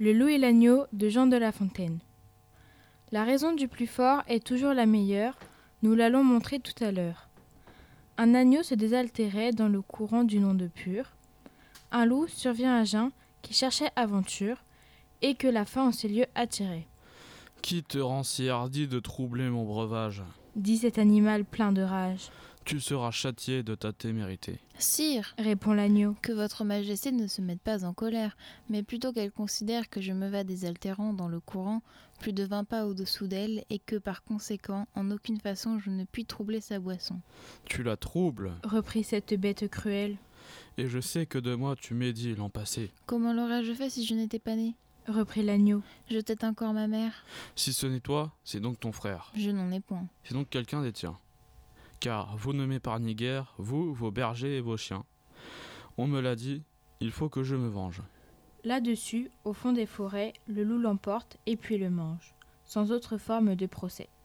Le loup et l'agneau de Jean de La Fontaine. La raison du plus fort est toujours la meilleure, nous l'allons montrer tout à l'heure. Un agneau se désaltérait dans le courant d'une onde pure. Un loup survient à jeun qui cherchait aventure et que la faim en ces lieux attirait. Qui te rend si hardi de troubler mon breuvage ? Dit cet animal plein de rage. Tu seras châtié de ta témérité. Sire, Répond l'agneau. que votre majesté ne se mette pas en colère, mais plutôt qu'elle considère que je me vas désaltérant dans le courant, plus de 20 pas au-dessous d'elle, et que par conséquent, en aucune façon je ne puis troubler sa boisson. Tu la troubles, Reprit cette bête cruelle. et je sais que de moi tu médis l'an passé. Comment l'aurais-je fait si je n'étais pas né ? Reprit l'agneau. Je tête encore ma mère ? Si ce n'est toi, c'est donc ton frère. Je n'en ai point. C'est donc quelqu'un des tiens. Car vous ne m'épargnez guère, vous, vos bergers et vos chiens. On me l'a dit, il faut que je me venge. Là-dessus, au fond des forêts, le loup l'emporte et puis le mange, sans autre forme de procès.